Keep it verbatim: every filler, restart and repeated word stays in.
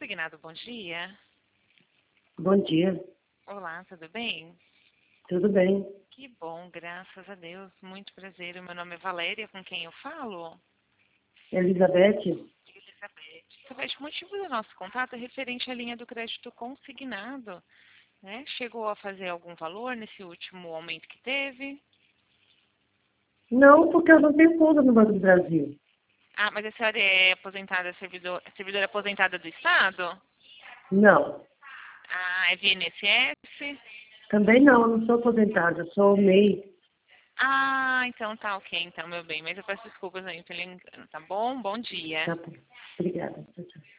Consignado, bom dia. Bom dia, Olá, tudo bem? tudo bem? Que bom, graças a Deus. Muito prazer. O meu nome é Valéria, com quem eu falo? Elizabeth? Elizabeth. Elizabeth, o motivo do nosso contato é referente à linha do crédito consignado. Né? Chegou a fazer algum valor nesse último aumento que teve? Não, porque eu não tenho conta no Banco do Brasil. Ah, mas a senhora é aposentada, servidor, servidora aposentada do Estado? Não, Ah, é via I N S S? também não, eu não sou aposentada, eu sou M E I. Ah, então tá ok, então, meu bem. Mas eu peço desculpas aí pelo engano, tá bom? Bom dia. Tá bom, obrigada. Tchau, tchau.